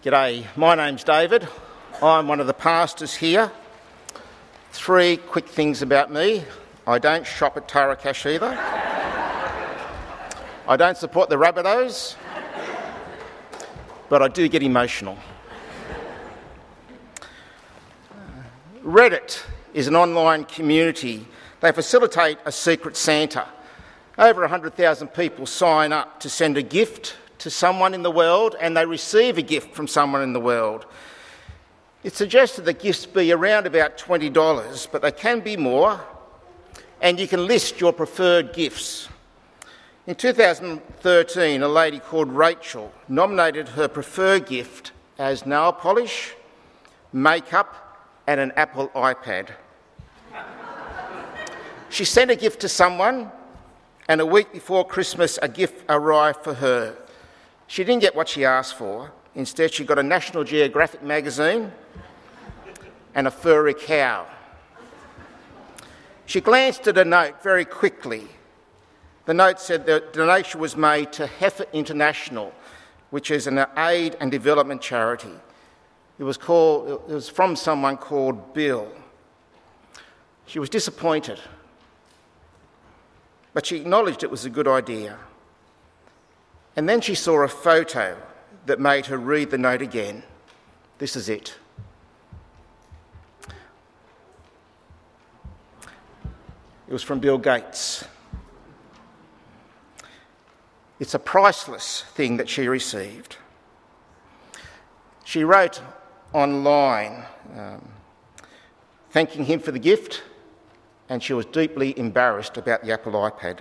G'day, my name's David. I'm one of the pastors here. 3 quick things about me. I don't shop at Taracash either. I don't support the Rabbitohs, but I do get emotional. Reddit is an online community. They facilitate a secret Santa. Over 100,000 people sign up to send a gift to someone in the world, and they receive a gift from someone in the world. It's suggested that gifts be around about $20, but they can be more, and you can list your preferred gifts. In 2013, a lady called Rachel nominated her preferred gift as nail polish, makeup, and an Apple iPad. She sent a gift to someone, and a week before Christmas, a gift arrived for her. She didn't get what she asked for. Instead, she got a National Geographic magazine and a furry cow. She glanced at a note very quickly. The note said the donation was made to Heifer International, which is an aid and development charity. It was from someone called Bill. She was disappointed, but she acknowledged it was a good idea. And then she saw a photo that made her read the note again. This is it. It was from Bill Gates. It's a priceless thing that she received. She wrote online thanking him for the gift, and she was deeply embarrassed about the Apple iPad.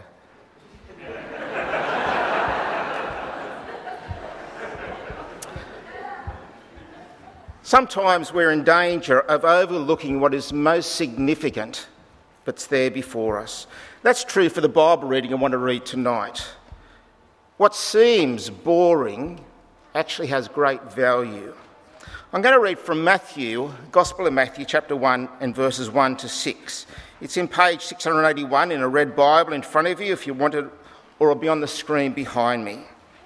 Sometimes we're in danger of overlooking what is most significant that's there before us. That's true for the Bible reading I want to read tonight. What seems boring actually has great value. I'm going to read from Matthew, Gospel of Matthew, chapter 1 and verses 1 to 6. It's in page 681 in a red Bible in front of you if you want it, or it'll be on the screen behind me.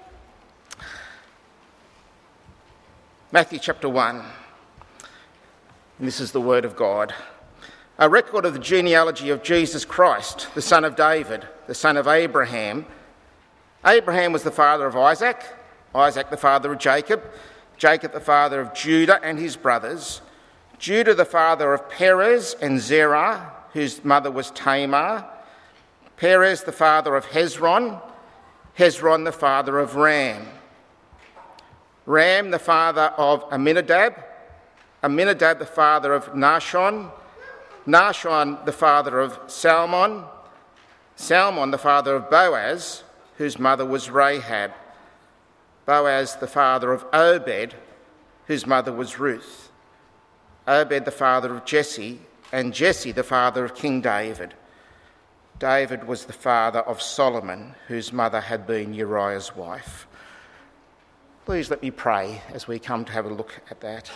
Matthew chapter 1, and this is the word of God. A record of the genealogy of Jesus Christ, the son of David, the son of Abraham. Abraham was the father of Isaac, Isaac the father of Jacob, Jacob the father of Judah and his brothers, Judah the father of Perez and Zerah, whose mother was Tamar, Perez the father of Hezron, Hezron the father of Ram, Ram the father of Amminadab, Amminadab the father of Nahshon, Nahshon the father of Salmon, Salmon the father of Boaz, whose mother was Rahab, Boaz the father of Obed, whose mother was Ruth, Obed the father of Jesse, and Jesse the father of King David. David was the father of Solomon, whose mother had been Uriah's wife. Please let me pray as we come to have a look at that.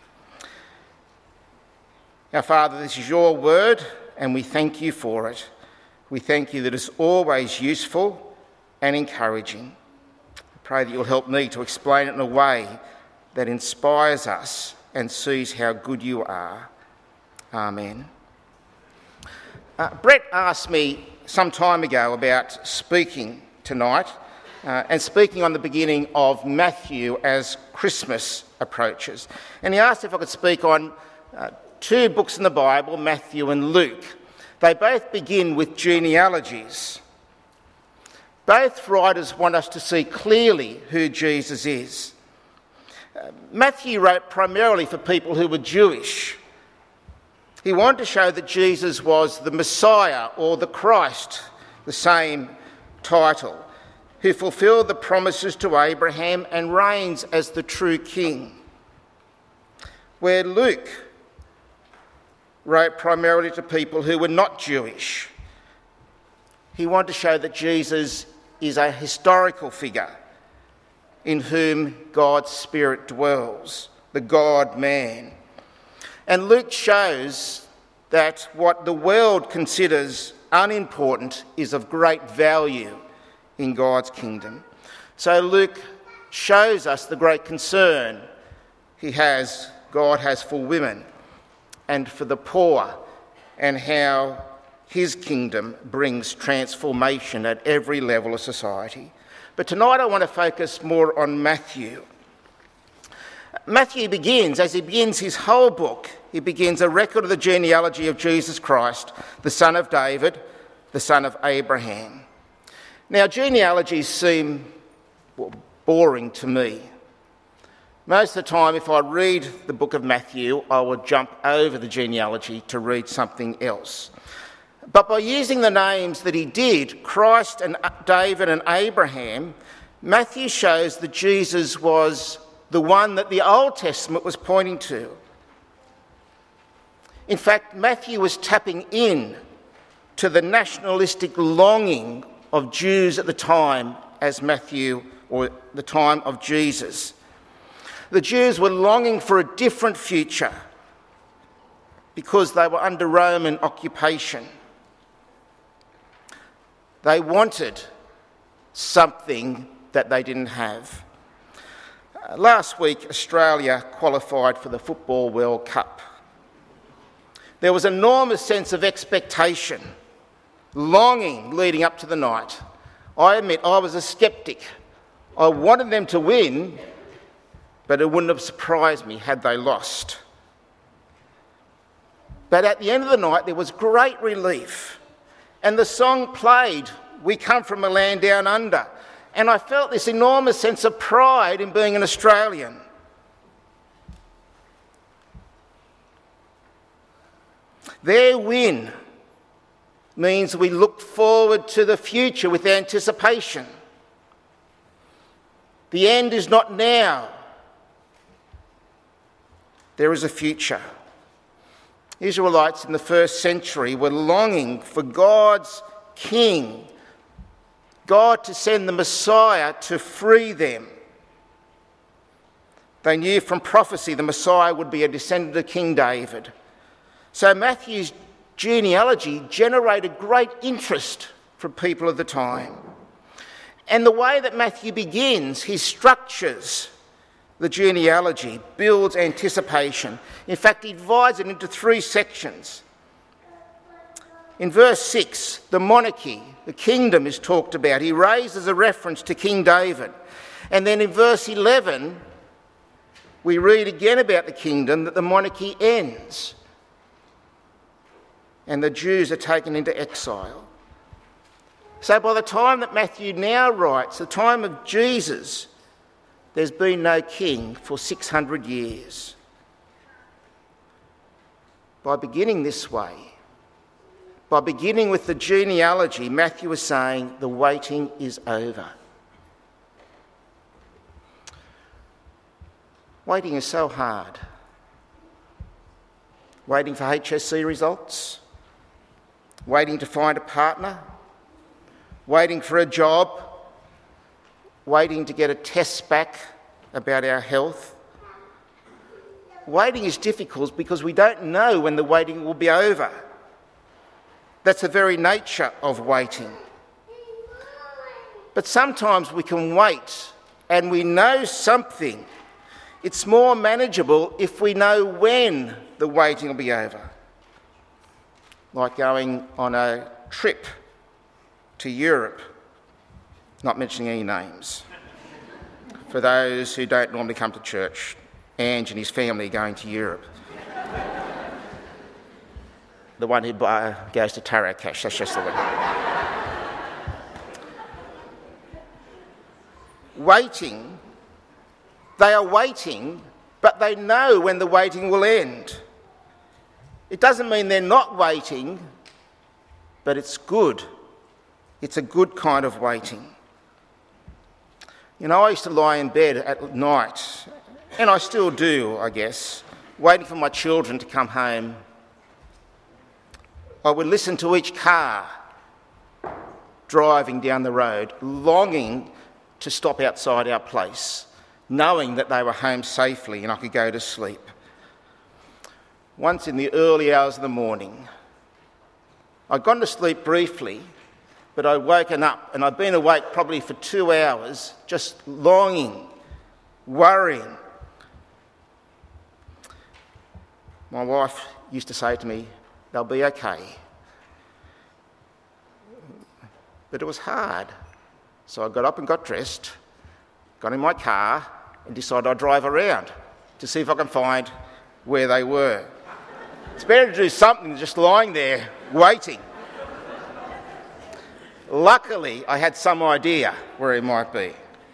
Our Father, this is your word, and we thank you for it. We thank you that it's always useful and encouraging. I pray that you'll help me to explain it in a way that inspires us and sees how good you are. Amen. Brett asked me some time ago about speaking tonight and speaking on the beginning of Matthew as Christmas approaches. And he asked if I could speak on 2 books in the Bible, Matthew and Luke. They both begin with genealogies. Both writers want us to see clearly who Jesus is. Matthew wrote primarily for people who were Jewish. He wanted to show that Jesus was the Messiah or the Christ, the same title, who fulfilled the promises to Abraham and reigns as the true king. Where Luke wrote primarily to people who were not Jewish. He wanted to show that Jesus is a historical figure in whom God's Spirit dwells, the God-man. And Luke shows that what the world considers unimportant is of great value in God's kingdom. So Luke shows us the great concern God has for women and for the poor, and how his kingdom brings transformation at every level of society. But tonight I want to focus more on Matthew. Matthew begins his whole book, he begins a record of the genealogy of Jesus Christ, the son of David, the son of Abraham. Now, genealogies seem boring to me. Most of the time, if I read the book of Matthew, I will jump over the genealogy to read something else. But by using the names that he did, Christ and David and Abraham, Matthew shows that Jesus was the one that the Old Testament was pointing to. In fact, Matthew was tapping in to the nationalistic longing of Jews at the time as Matthew, or the time of Jesus. The Jews were longing for a different future because they were under Roman occupation. They wanted something that they didn't have. Last week, Australia qualified for the Football World Cup. There was an enormous sense of expectation, longing leading up to the night. I admit I was a sceptic. I wanted them to win, but it wouldn't have surprised me had they lost. But at the end of the night, there was great relief. And the song played, "We Come From a Land Down Under." And I felt this enormous sense of pride in being an Australian. Their win means we look forward to the future with anticipation. The end is not now. There is a future. Israelites in the first century were longing for God's king, God to send the Messiah to free them. They knew from prophecy the Messiah would be a descendant of King David. So Matthew's genealogy generated great interest from people of the time. And the way that Matthew begins, he structures the genealogy, builds anticipation. In fact, he divides it into 3 sections. In verse 6, the monarchy, the kingdom is talked about. He raises a reference to King David. And then in verse 11, we read again about the kingdom, that the monarchy ends and the Jews are taken into exile. So by the time that Matthew now writes, the time of Jesus, there's been no king for 600 years. By beginning this way, by beginning with the genealogy, Matthew is saying the waiting is over. Waiting is so hard. Waiting for HSC results, waiting to find a partner, waiting for a job, waiting to get a test back about our health. Waiting is difficult because we don't know when the waiting will be over. That's the very nature of waiting. But sometimes we can wait and we know something. It's more manageable if we know when the waiting will be over. Like going on a trip to Europe, not mentioning any names. For those who don't normally come to church, Ange and his family are going to Europe. The one who goes to Tarracash, that's just the one. Waiting, they are waiting, but they know when the waiting will end. It doesn't mean they're not waiting, but it's good. It's a good kind of waiting. You know, I used to lie in bed at night, and I still do, I guess, waiting for my children to come home. I would listen to each car driving down the road, longing to stop outside our place, knowing that they were home safely and I could go to sleep. Once in the early hours of the morning, I'd gone to sleep briefly, but I'd woken up and I'd been awake probably for 2 hours, just longing, worrying. My wife used to say to me, "They'll be okay." But it was hard. So I got up and got dressed, got in my car and decided I'd drive around to see if I can find where they were. It's better to do something than just lying there waiting. Luckily, I had some idea where he might be.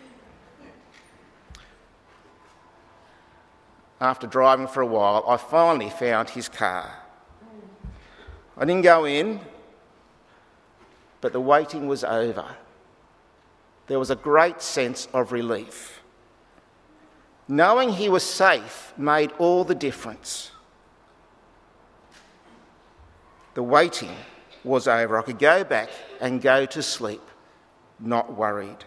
After driving for a while, I finally found his car. I didn't go in, but the waiting was over. There was a great sense of relief. Knowing he was safe made all the difference. The waiting was over. I could go back and go to sleep, not worried.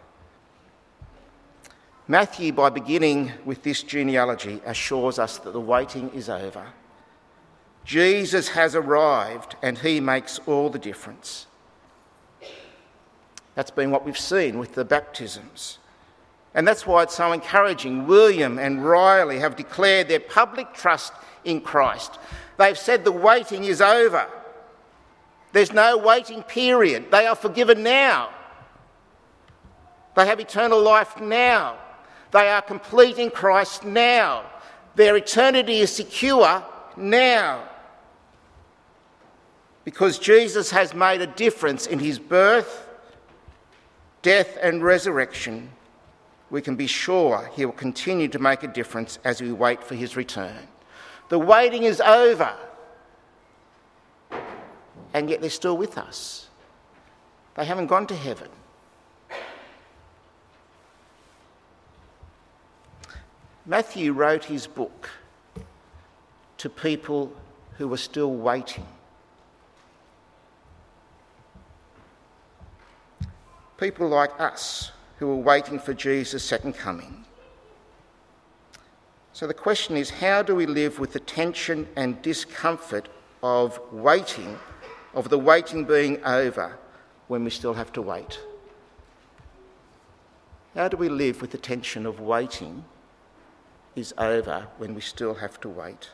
Matthew, by beginning with this genealogy, assures us that the waiting is over. Jesus has arrived and he makes all the difference. That's been what we've seen with the baptisms. And that's why it's so encouraging. William and Riley have declared their public trust in Christ. They've said the waiting is over. There's no waiting period. They are forgiven now. They have eternal life now. They are complete in Christ now. Their eternity is secure now. Because Jesus has made a difference in his birth, death and resurrection, we can be sure he will continue to make a difference as we wait for his return. The waiting is over, and yet they're still with us. They haven't gone to heaven. Matthew wrote his book to people who were still waiting. People like us who are waiting for Jesus' second coming. So the question is, how do we live with the tension and discomfort of waiting, of the waiting being over, when we still have to wait? How do we live with the tension of waiting is over when we still have to wait?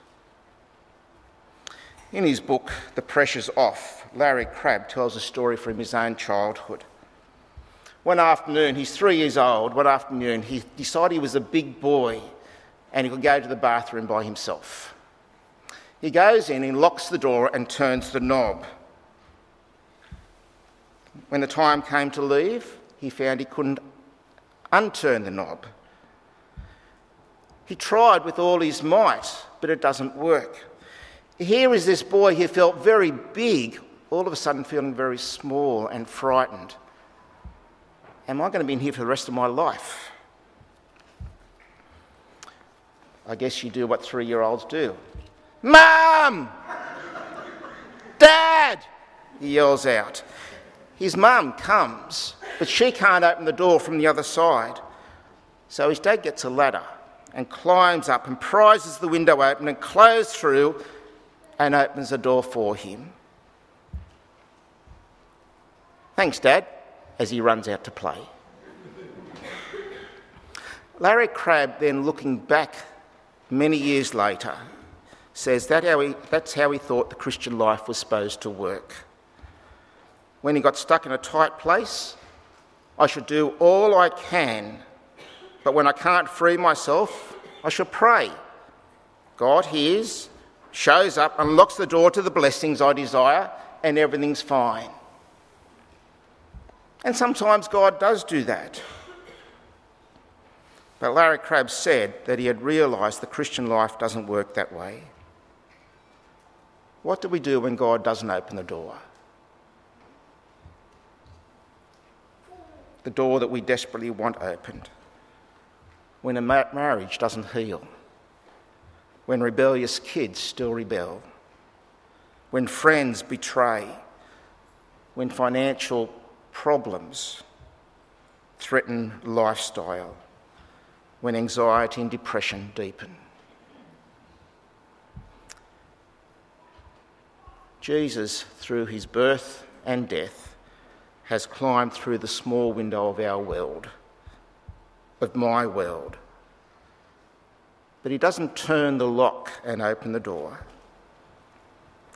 In his book, The Pressure's Off, Larry Crabb tells a story from his own childhood. One afternoon, he's 3 years old, one afternoon he decided he was a big boy and he could go to the bathroom by himself. He goes in, he locks the door and turns the knob. When the time came to leave, he found he couldn't unturn the knob. He tried with all his might, but it doesn't work. Here is this boy who felt very big, all of a sudden feeling very small and frightened. Am I going to be in here for the rest of my life? I guess you do what 3-year-olds do. Mum! Dad! He yells out. His mum comes, but she can't open the door from the other side. So his dad gets a ladder and climbs up and prizes the window open and closes through and opens the door for him. Thanks, Dad, as he runs out to play. Larry Crabb, then looking back many years later, says that's how he thought the Christian life was supposed to work. When he got stuck in a tight place, I should do all I can, but when I can't free myself, I should pray. God hears, shows up, unlocks the door to the blessings I desire, and everything's fine. And sometimes God does do that. But Larry Crabb said that he had realised the Christian life doesn't work that way. What do we do when God doesn't open the door? The door that we desperately want opened. When a marriage doesn't heal. When rebellious kids still rebel. When friends betray. When financial problems threaten lifestyle. When anxiety and depression deepen. Jesus, through his birth and death, has climbed through the small window of our world, of my world. But he doesn't turn the lock and open the door.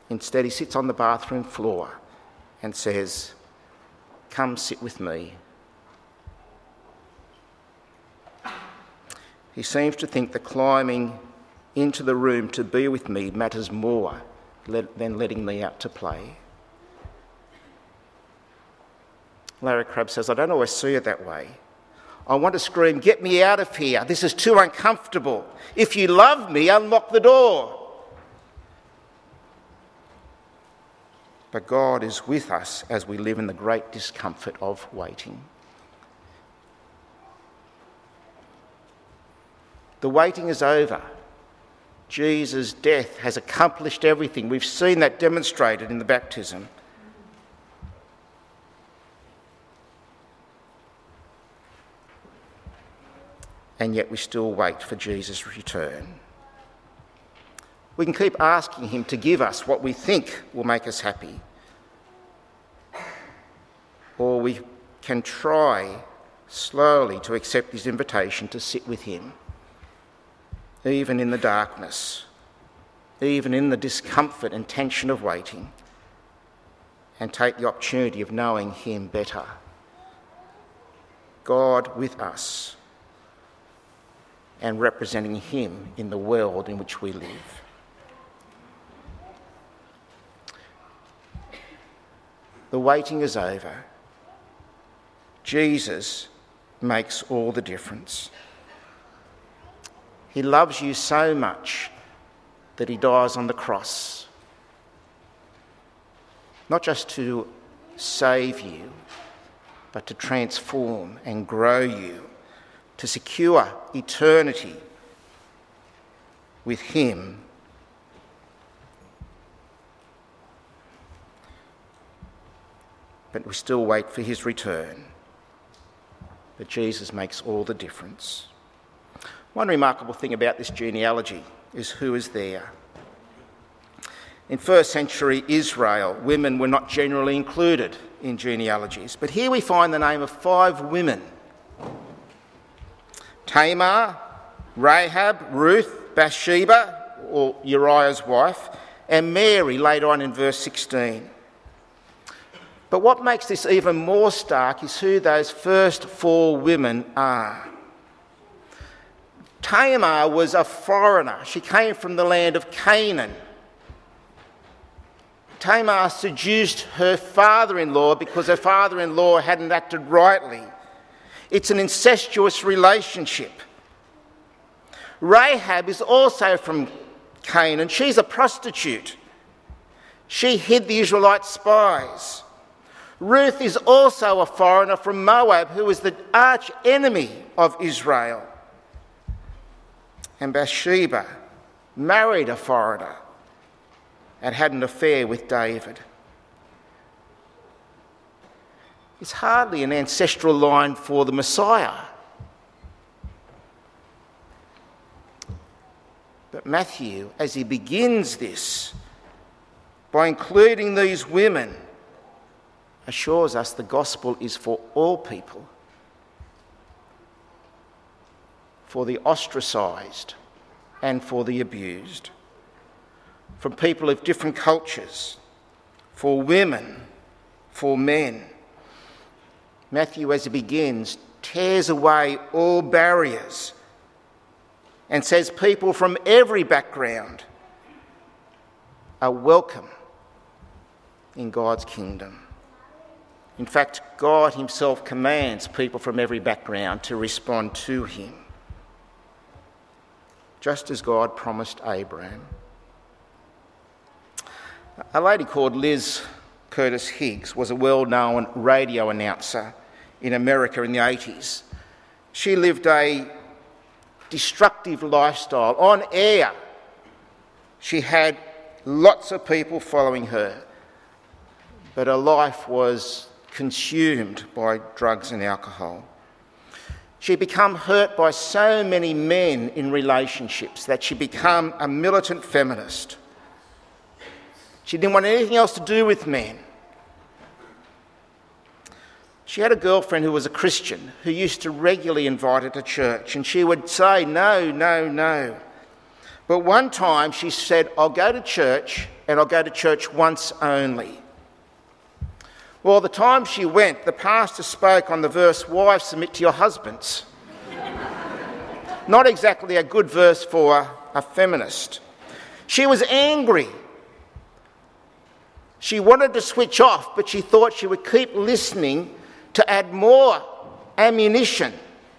Instead, he sits on the bathroom floor and says, "Come sit with me." He seems to think that climbing into the room to be with me matters more than letting me out to play. Larry Crabb says, "I don't always see it that way. I want to scream, 'Get me out of here. This is too uncomfortable. If you love me, unlock the door.' But God is with us as we live in the great discomfort of waiting. The waiting is over. Jesus' death has accomplished everything. We've seen that demonstrated in the baptism. And yet we still wait for Jesus' return. We can keep asking him to give us what we think will make us happy. Or we can try slowly to accept his invitation to sit with him, even in the darkness, even in the discomfort and tension of waiting, and take the opportunity of knowing him better. God with us and representing him in the world in which we live. The waiting is over. Jesus makes all the difference. He loves you so much that he dies on the cross, not just to save you, but to transform and grow you, to secure eternity with him. But we still wait for his return. But Jesus makes all the difference. One remarkable thing about this genealogy is who is there. In first century Israel, women were not generally included in genealogies, but here we find the name of 5 women: Tamar, Rahab, Ruth, Bathsheba, or Uriah's wife, and Mary later on in verse 16. But what makes this even more stark is who those first 4 women are. Tamar was a foreigner. She came from the land of Canaan. Tamar seduced her father-in-law because her father-in-law hadn't acted rightly. It's an incestuous relationship. Rahab is also from Canaan. She's a prostitute. She hid the Israelite spies. Ruth is also a foreigner from Moab, who was the arch enemy of Israel. And Bathsheba married a foreigner and had an affair with David. It's hardly an ancestral line for the Messiah. But Matthew, as he begins this, by including these women, assures us the gospel is for all people, for the ostracised and for the abused, from people of different cultures, for women, for men. Matthew, as he begins, tears away all barriers and says people from every background are welcome in God's kingdom. In fact, God himself commands people from every background to respond to him, just as God promised Abraham. A lady called Liz Curtis Higgs was a well-known radio announcer in America in the 80s. She lived a destructive lifestyle. On air, she had lots of people following her, but her life was consumed by drugs and alcohol. She'd become hurt by so many men in relationships that she'd become a militant feminist. She didn't want anything else to do with men. She had a girlfriend who was a Christian who used to regularly invite her to church, and she would say, no, no, no. But one time she said, I'll go to church, and I'll go to church once only. Well, the time she went, the pastor spoke on the verse, "Wives, submit to your husbands." Not exactly a good verse for a feminist. She was angry. She wanted to switch off, but she thought she would keep listening to add more ammunition.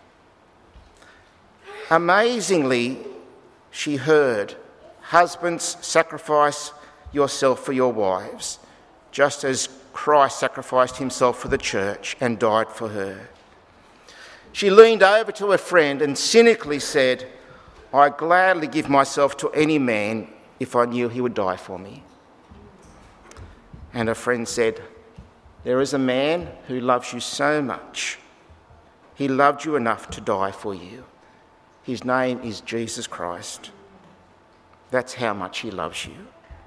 Amazingly, she heard, "Husbands, sacrifice yourself for your wives, just as Christ sacrificed himself for the church and died for her." She leaned over to her friend and cynically said, "I'd gladly give myself to any man if I knew he would die for me." And her friend said, "There is a man who loves you so much. He loved you enough to die for you. His name is Jesus Christ. That's how much he loves you."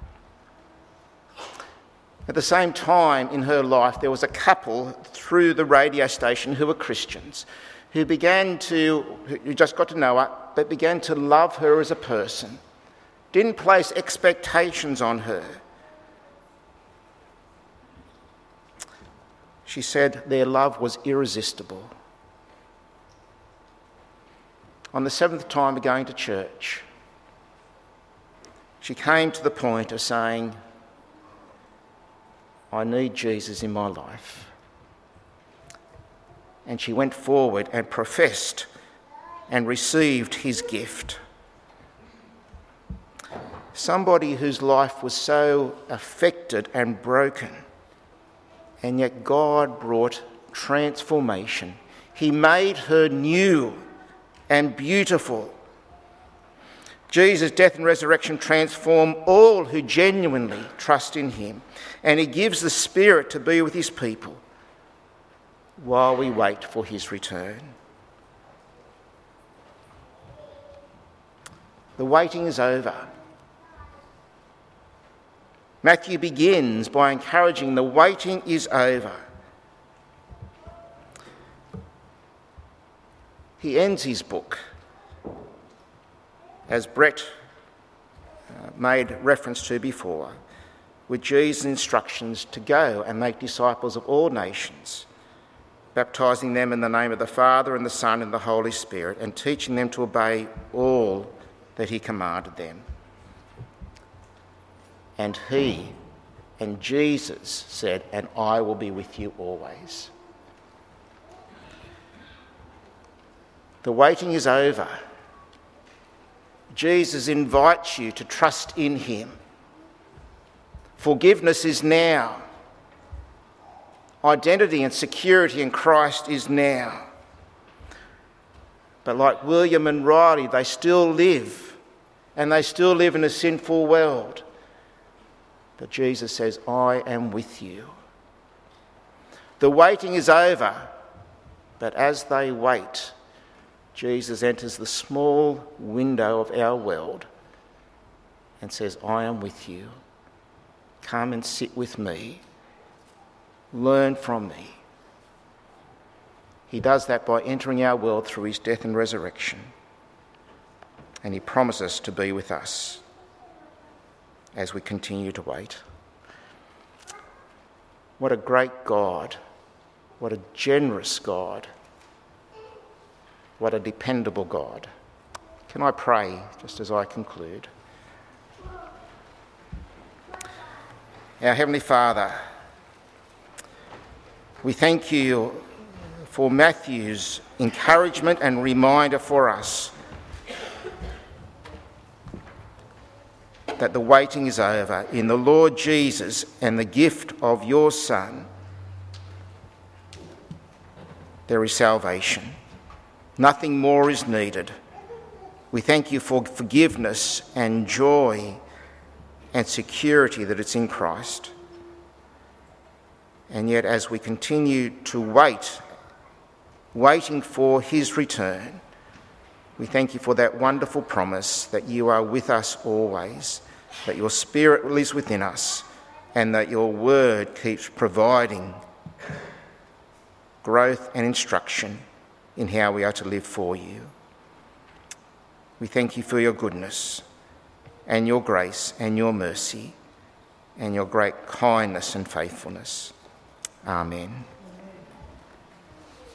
At the same time in her life, there was a couple through the radio station who were Christians, who just got to know her, but began to love her as a person, didn't place expectations on her. She said their love was irresistible. On the 7th time of going to church, she came to the point of saying, "I need Jesus in my life." And she went forward and professed and received his gift. Somebody whose life was so affected and broken, and yet God brought transformation. He made her new and beautiful. Jesus' death and resurrection transform all who genuinely trust in him, and he gives the Spirit to be with his people while we wait for his return. The waiting is over. Matthew begins by encouraging the waiting is over. He ends his book, as Brett made reference to before, with Jesus' instructions to go and make disciples of all nations, baptising them in the name of the Father and the Son and the Holy Spirit, and teaching them to obey all that he commanded them. And he, and Jesus said, "And I will be with you always." The waiting is over. Jesus invites you to trust in him. Forgiveness is now. Identity and security in Christ is now. But like William and Riley, they still live, and they still live in a sinful world. But Jesus says, "I am with you." The waiting is over, but as they wait, Jesus enters the small window of our world and says, "I am with you. Come and sit with me. Learn from me." He does that by entering our world through his death and resurrection. And he promises to be with us as we continue to wait. What a great God. What a generous God. What a dependable God. Can I pray just as I conclude? Our Heavenly Father, we thank you for Matthew's encouragement and reminder for us that the waiting is over. In the Lord Jesus and the gift of your Son, there is salvation. Nothing more is needed. We thank you for forgiveness and joy and security that it's in Christ. And yet as we continue to waiting for his return, we thank you for that wonderful promise that you are with us always, that your Spirit lives within us, and that your word keeps providing growth and instruction in how we are to live for you. We thank you for your goodness and your grace and your mercy, and your great kindness and faithfulness. Amen.